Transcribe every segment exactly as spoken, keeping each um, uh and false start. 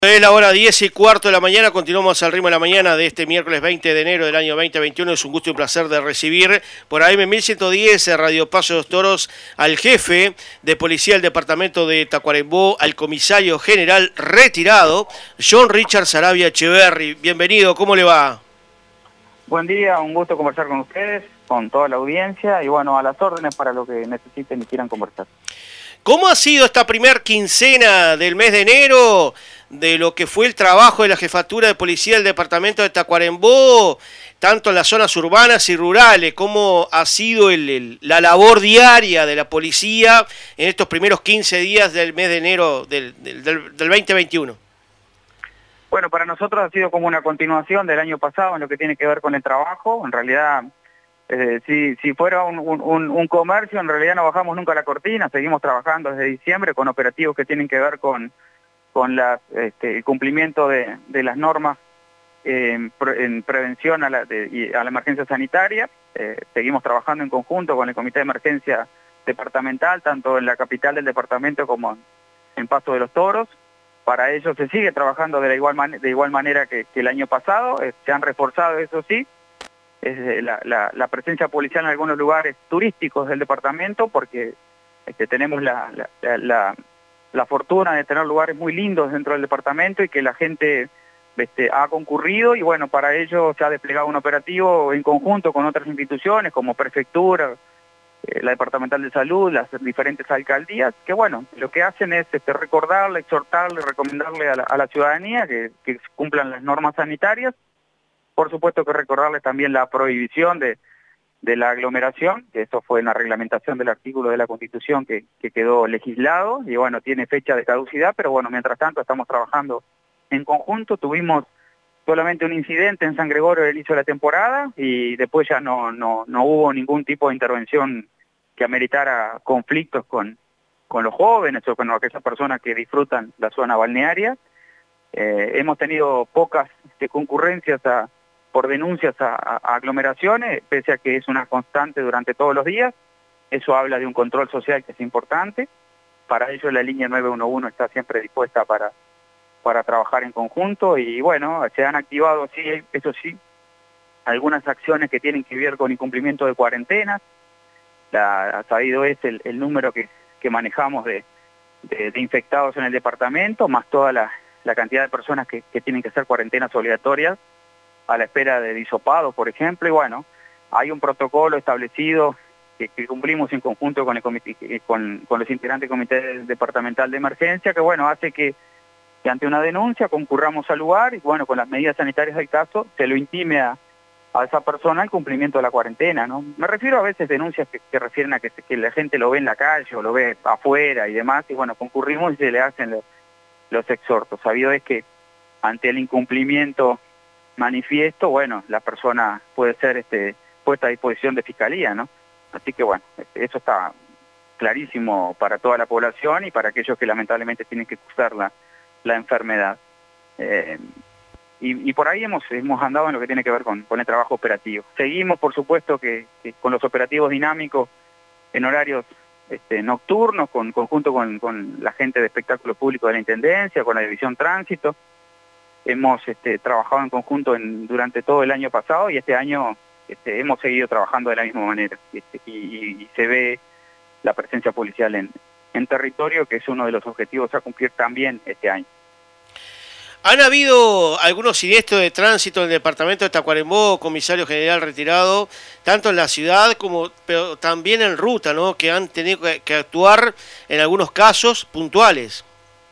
Es la hora diez y cuarto de la mañana, continuamos al ritmo de la mañana de este miércoles veinte de enero del año veinte veintiuno. Es un gusto y un placer de recibir por A M mil ciento diez, Radio Paso de los Toros, al jefe de policía del departamento de Tacuarembó, al comisario general retirado, John Richard Sarabia Echeverri. Bienvenido, ¿cómo le va? Buen día, un gusto conversar con ustedes, con toda la audiencia y bueno, a las órdenes para lo que necesiten y quieran conversar. ¿Cómo ha sido esta primer quincena del mes de enero de lo que fue el trabajo de la Jefatura de Policía del Departamento de Tacuarembó, tanto en las zonas urbanas y rurales? ¿Cómo ha sido el, el, la labor diaria de la policía en estos primeros quince días del mes de enero del, del, del, del veinte veintiuno? Bueno, para nosotros ha sido como una continuación del año pasado en lo que tiene que ver con el trabajo. En realidad, eh, si, si fuera un, un, un comercio, en realidad no bajamos nunca la cortina, seguimos trabajando desde diciembre con operativos que tienen que ver con con la, este, el cumplimiento de, de las normas eh, en, pre, en prevención a la, de, a la emergencia sanitaria. Eh, seguimos trabajando en conjunto con el Comité de Emergencia Departamental, tanto en la capital del departamento como en Paso de los Toros. Para ello se sigue trabajando de, la igual, man de igual manera que, que el año pasado. Eh, se han reforzado, eso sí, es la, la, la presencia policial en algunos lugares turísticos del departamento, porque este, tenemos la... la, la, la la fortuna de tener lugares muy lindos dentro del departamento y que la gente este, ha concurrido y bueno, para ello se ha desplegado un operativo en conjunto con otras instituciones como Prefectura, eh, la Departamental de Salud, las diferentes alcaldías, que bueno, lo que hacen es este, recordarle, exhortarle, recomendarle a la, a la ciudadanía que, que cumplan las normas sanitarias. Por supuesto que recordarles también la prohibición de de la aglomeración, que eso fue una reglamentación del artículo de la Constitución que, que quedó legislado, y bueno, tiene fecha de caducidad, pero bueno, mientras tanto estamos trabajando en conjunto. Tuvimos solamente un incidente en San Gregorio al inicio de la temporada, y después ya no, no, no hubo ningún tipo de intervención que ameritara conflictos con, con los jóvenes o con aquellas personas que disfrutan la zona balnearia. Eh, hemos tenido pocas este, concurrencias a por denuncias a, a aglomeraciones, pese a que es una constante durante todos los días. Eso habla de un control social que es importante. Para ello la línea nueve uno uno está siempre dispuesta para, para trabajar en conjunto y bueno, se han activado, sí, eso sí, algunas acciones que tienen que ver con incumplimiento de cuarentenas. La, sabido es el, el número que, que manejamos de, de, de infectados en el departamento, más toda la, la cantidad de personas que, que tienen que hacer cuarentenas obligatorias a la espera de disopado, por ejemplo, y bueno, hay un protocolo establecido que, que cumplimos en conjunto con, el comité, con, con los integrantes del Comité Departamental de Emergencia, que bueno, hace que, que ante una denuncia concurramos al lugar y bueno, con las medidas sanitarias del caso, se lo intime a, a esa persona el cumplimiento de la cuarentena, ¿no? Me refiero a veces denuncias que, que refieren a que, que la gente lo ve en la calle o lo ve afuera y demás, y bueno, concurrimos y se le hacen los, los exhortos. Sabido es que ante el incumplimiento manifiesto, bueno, la persona puede ser este, puesta a disposición de fiscalía, ¿no? Así que bueno, eso está clarísimo para toda la población y para aquellos que lamentablemente tienen que cursar la, la enfermedad. Eh, y, y por ahí hemos, hemos andado en lo que tiene que ver con, con el trabajo operativo. Seguimos, por supuesto, que, que con los operativos dinámicos en horarios este, nocturnos, con, conjunto con, con la gente de espectáculo público de la Intendencia, con la División Tránsito. Hemos este, trabajado en conjunto en, durante todo el año pasado y este año este, hemos seguido trabajando de la misma manera este, y, y, y se ve la presencia policial en, en territorio, que es uno de los objetivos a cumplir también este año. ¿Han habido algunos siniestros de tránsito en el departamento de Tacuarembó, comisario general retirado, tanto en la ciudad como pero también en ruta, ¿no? Que han tenido que, que actuar en algunos casos puntuales?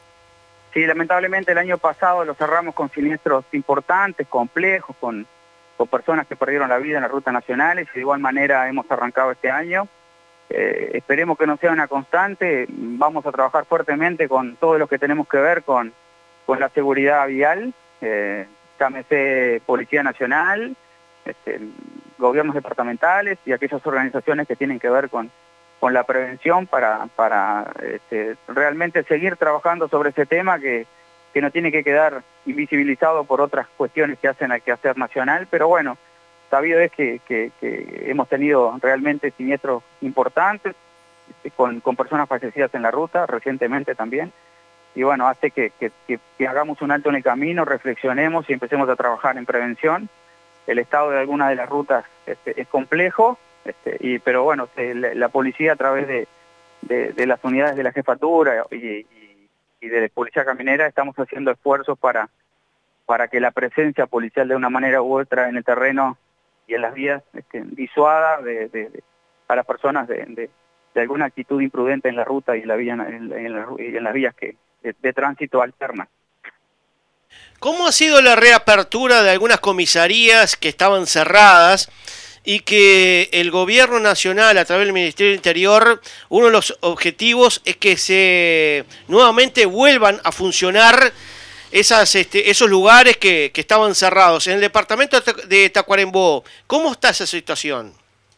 Sí, lamentablemente el año pasado lo cerramos con siniestros importantes, complejos, con, con personas que perdieron la vida en las rutas nacionales y de igual manera hemos arrancado este año. Eh, esperemos que no sea una constante, vamos a trabajar fuertemente con todo lo que tenemos que ver con, con la seguridad vial, eh, llámese Policía Nacional, este, gobiernos departamentales y aquellas organizaciones que tienen que ver con con la prevención para, para este, realmente seguir trabajando sobre ese tema que, que no tiene que quedar invisibilizado por otras cuestiones que hacen al quehacer nacional, pero bueno, sabido es que, que, que hemos tenido realmente siniestros importantes este, con, con personas fallecidas en la ruta recientemente también, y bueno, hace que, que, que, que hagamos un alto en el camino, reflexionemos y empecemos a trabajar en prevención. El estado de algunas de las rutas este, es complejo, este, y, pero bueno, se, la, la policía a través de, de, de las unidades de la jefatura y, y, y de la policía caminera estamos haciendo esfuerzos para, para que la presencia policial de una manera u otra en el terreno y en las vías este, disuada de, de, de, a las personas de, de, de alguna actitud imprudente en la ruta y en, la vía, en, en, la, y en las vías que, de, de tránsito alternas. ¿Cómo ha sido la reapertura de algunas comisarías que estaban cerradas y que el gobierno nacional a través del Ministerio del Interior, uno de los objetivos es que se nuevamente vuelvan a funcionar esas, este, esos lugares que, que estaban cerrados? En el departamento de Tacuarembó, ¿cómo está esa situación?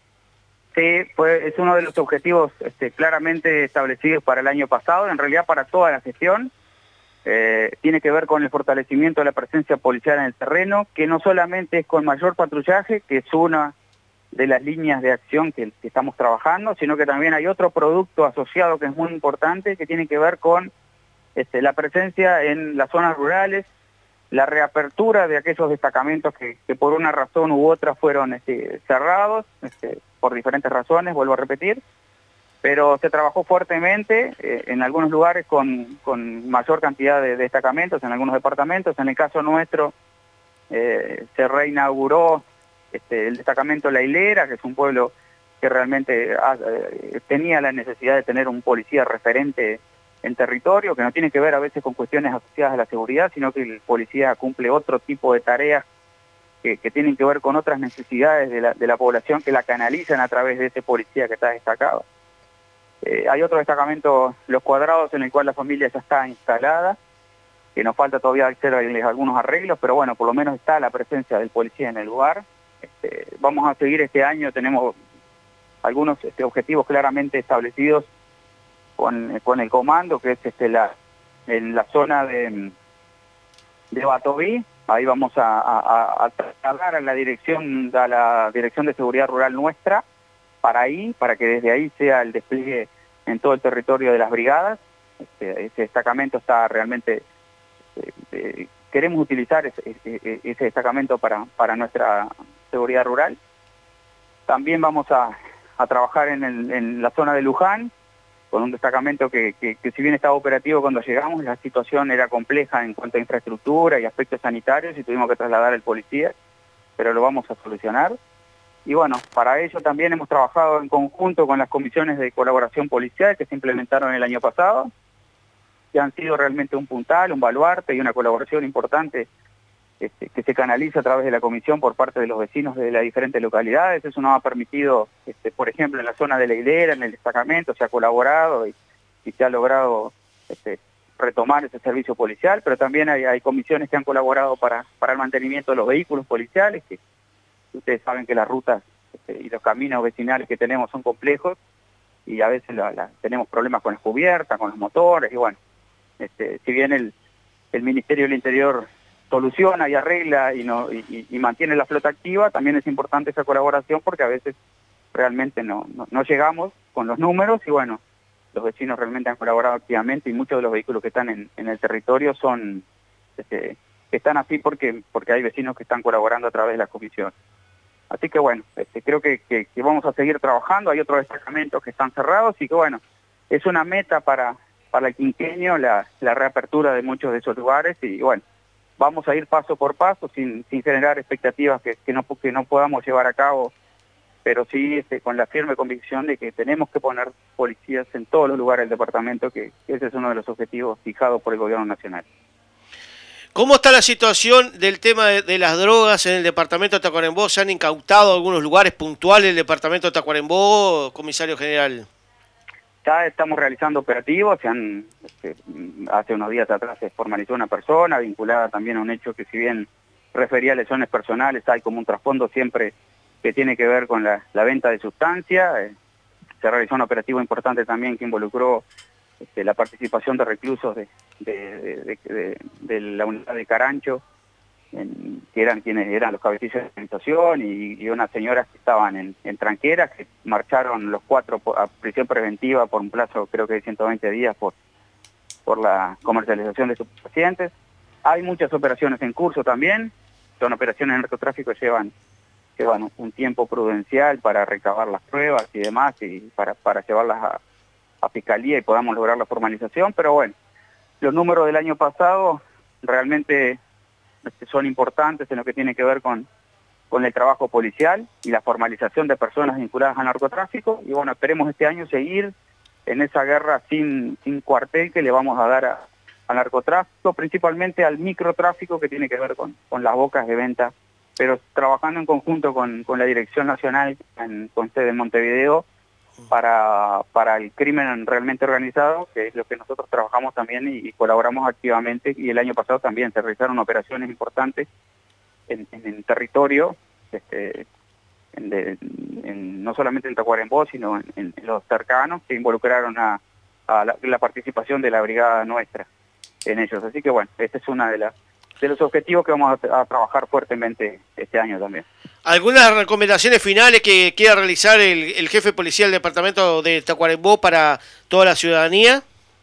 Sí, pues es uno de los objetivos este, claramente establecidos para el año pasado, en realidad para toda la gestión. Eh, tiene que ver con el fortalecimiento de la presencia policial en el terreno, que no solamente es con mayor patrullaje, que es una de las líneas de acción que, que estamos trabajando, sino que también hay otro producto asociado que es muy importante, que tiene que ver con este, la presencia en las zonas rurales, la reapertura de aquellos destacamentos que, que por una razón u otra fueron este, cerrados, este, por diferentes razones, vuelvo a repetir, pero se trabajó fuertemente eh, en algunos lugares con, con mayor cantidad de destacamentos, en algunos departamentos. En el caso nuestro eh, se reinauguró este, el destacamento La Hilera, que es un pueblo que realmente ha, eh, tenía la necesidad de tener un policía referente en territorio, que no tiene que ver a veces con cuestiones asociadas a la seguridad, sino que el policía cumple otro tipo de tareas que, que tienen que ver con otras necesidades de la, de la población que la canalizan a través de ese policía que está destacado. Eh, hay otro destacamento, Los Cuadrados, en el cual la familia ya está instalada, que nos falta todavía hacer algunos arreglos, pero bueno, por lo menos está la presencia del policía en el lugar. Este, vamos a seguir este año, tenemos algunos este, objetivos claramente establecidos con, con el comando, que es este, la, en la zona de, de Batoví. Ahí vamos a, a, a trasladar a la dirección, a la Dirección de Seguridad Rural nuestra, para ahí, para que desde ahí sea el despliegue en todo el territorio de las brigadas. Este, ese destacamento está realmente, eh, eh, queremos utilizar ese, ese, ese destacamento para, para nuestra seguridad rural. También vamos a, a trabajar en, el, en la zona de Luján, con un destacamento que, que, que si bien estaba operativo cuando llegamos, la situación era compleja en cuanto a infraestructura y aspectos sanitarios y tuvimos que trasladar al policía, pero lo vamos a solucionar. Y bueno, para ello también hemos trabajado en conjunto con las comisiones de colaboración policial que se implementaron el año pasado, que han sido realmente un puntal, un baluarte y una colaboración importante este, que se canaliza a través de la comisión por parte de los vecinos de las diferentes localidades. Eso nos ha permitido, este, por ejemplo, en la zona de La Hilera, en el destacamento, se ha colaborado y, y se ha logrado este, retomar ese servicio policial, pero también hay, hay comisiones que han colaborado para, para el mantenimiento de los vehículos policiales, que ustedes saben que las rutas este, y los caminos vecinales que tenemos son complejos y a veces la, la, tenemos problemas con las cubiertas, con los motores y bueno, este, si bien el, el Ministerio del Interior soluciona y arregla y, no, y, y mantiene la flota activa, también es importante esa colaboración porque a veces realmente no, no, no llegamos con los números y bueno, los vecinos realmente han colaborado activamente y muchos de los vehículos que están en, en el territorio son este, están así porque, porque hay vecinos que están colaborando a través de la comisión. Así que bueno, este, creo que, que, que vamos a seguir trabajando, hay otros destacamentos que están cerrados y que bueno, es una meta para, para el quinquenio la, la reapertura de muchos de esos lugares y bueno, vamos a ir paso por paso sin, sin generar expectativas que, que, no, que no podamos llevar a cabo, pero sí este, con la firme convicción de que tenemos que poner policías en todos los lugares del departamento, que ese es uno de los objetivos fijados por el gobierno nacional. ¿Cómo está la situación del tema de, de las drogas en el departamento de Tacuarembó? ¿Se han incautado algunos lugares puntuales del departamento de Tacuarembó, comisario general? Ya estamos realizando operativos, se han, este, hace unos días atrás se formalizó una persona vinculada también a un hecho que si bien refería a lesiones personales, hay como un trasfondo siempre que tiene que ver con la, la venta de sustancia. Eh, se realizó un operativo importante también que involucró este, la participación de reclusos de, de, de, de, de, de la unidad de Carancho, en, que eran quienes eran los cabecillas de organización y, y unas señoras que estaban en, en tranqueras, que marcharon los cuatro por, a prisión preventiva por un plazo creo que de ciento veinte días por, por la comercialización de estupefacientes. Hay muchas operaciones en curso también, son operaciones de narcotráfico que llevan, llevan un tiempo prudencial para recabar las pruebas y demás, y para, para llevarlas a, a fiscalía y podamos lograr la formalización, pero bueno, los números del año pasado realmente son importantes en lo que tiene que ver con, con el trabajo policial y la formalización de personas vinculadas al narcotráfico, y bueno, esperemos este año seguir en esa guerra sin, sin cuartel que le vamos a dar a, al narcotráfico, principalmente al microtráfico que tiene que ver con, con las bocas de venta, pero trabajando en conjunto con, con la Dirección Nacional, en, con sede en Montevideo, para, para el crimen realmente organizado, que es lo que nosotros trabajamos también y, y colaboramos activamente, y el año pasado también se realizaron operaciones importantes en, en, en territorio, este, en de, en, no solamente en Tacuarembó, sino en, en, en los cercanos, que involucraron a, a la, la participación de la brigada nuestra en ellos. Así que bueno, este es uno de, la, de los objetivos que vamos a, a trabajar fuertemente este año también. ¿Algunas recomendaciones finales que quiera realizar el, el jefe policial del departamento de Tacuarembó para toda la ciudadanía?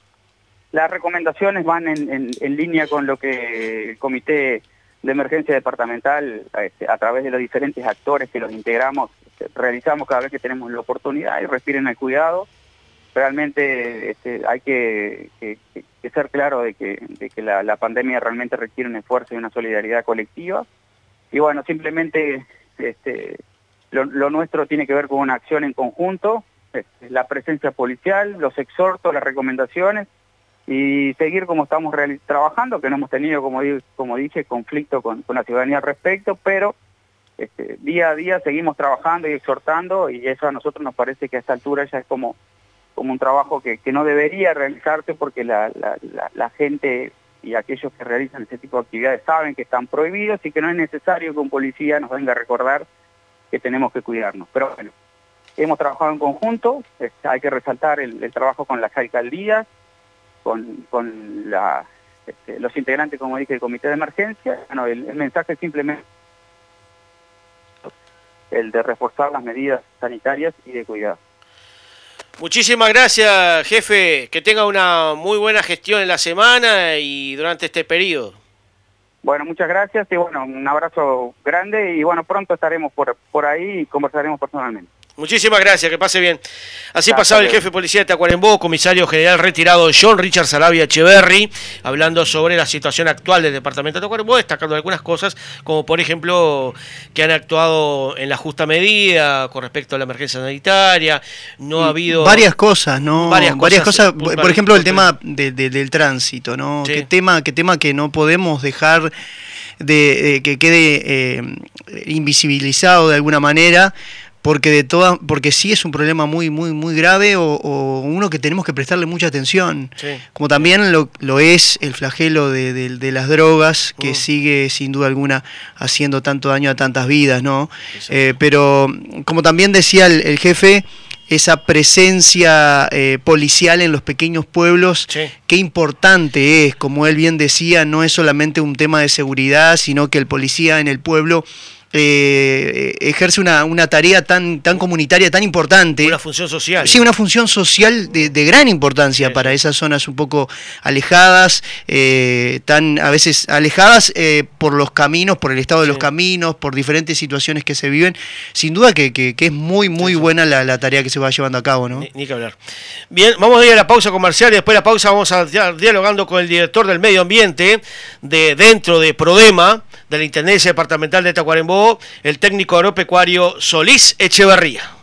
Las recomendaciones van en, en, en línea con lo que el Comité de Emergencia Departamental, este, a través de los diferentes actores que los integramos, este, realizamos cada vez que tenemos la oportunidad, y respiren el cuidado. Realmente este, hay que, que, que ser claro de que, de que la, la pandemia realmente requiere un esfuerzo y una solidaridad colectiva. Y bueno, simplemente este, lo, lo nuestro tiene que ver con una acción en conjunto, este, la presencia policial, los exhortos, las recomendaciones, y seguir como estamos trabajando, que no hemos tenido, como, di como dije, conflicto con, con la ciudadanía al respecto, pero este, día a día seguimos trabajando y exhortando, y eso a nosotros nos parece que a esta altura ya es como, como un trabajo que, que no debería realizarse, porque la, la, la, la gente y aquellos que realizan ese tipo de actividades saben que están prohibidos y que no es necesario que un policía nos venga a recordar que tenemos que cuidarnos. Pero bueno, hemos trabajado en conjunto, este, hay que resaltar el, el trabajo con las alcaldías, con, con la, este, los integrantes, como dije, del Comité de Emergencia. Bueno, el, el mensaje es simplemente el de reforzar las medidas sanitarias y de cuidado. Muchísimas gracias, jefe. Que tenga una muy buena gestión en la semana y durante este periodo. Bueno, muchas gracias y bueno, un abrazo grande y bueno, pronto estaremos por, por ahí y conversaremos personalmente. Muchísimas gracias, que pase bien. Así Gracias, pasaba el jefe de policía de Tacuarembó, comisario general retirado John Richard Saravia Echeverri, hablando sobre la situación actual del departamento de Tacuarembó, destacando algunas cosas, como por ejemplo que han actuado en la justa medida con respecto a la emergencia sanitaria, no ha habido... Varias cosas, ¿no? Varias cosas, Varias cosas puntual, por ejemplo, el puntual. tema de, de, del tránsito, ¿no? Sí. Qué tema, qué tema que no podemos dejar de eh, que quede eh, invisibilizado de alguna manera, porque de todas, porque sí es un problema muy muy muy grave o, o uno que tenemos que prestarle mucha atención, Sí. como también lo, lo es el flagelo de, de, de las drogas, que Mm. sigue sin duda alguna haciendo tanto daño a tantas vidas, ¿no? Sí. Eh, pero como también decía el, el jefe, esa presencia eh, policial en los pequeños pueblos, Sí. qué importante es, como él bien decía, no es solamente un tema de seguridad, sino que el policía en el pueblo eh, ejerce una, una tarea tan, tan comunitaria, tan importante. Una función social. Sí, una función social de, de gran importancia, sí, para sí. esas zonas un poco alejadas, eh, tan a veces alejadas eh, por los caminos, por el estado de sí. los caminos, por diferentes situaciones que se viven. Sin duda que, que, que es muy, muy sí, buena la, la tarea que se va llevando a cabo, ¿no? Ni, ni que hablar. Bien, vamos a ir a la pausa comercial y después de la pausa vamos a estar dialogando con el director del medio ambiente de dentro de Prodema, de la Intendencia Departamental de Tacuarembó, el técnico agropecuario Solís Echeverría.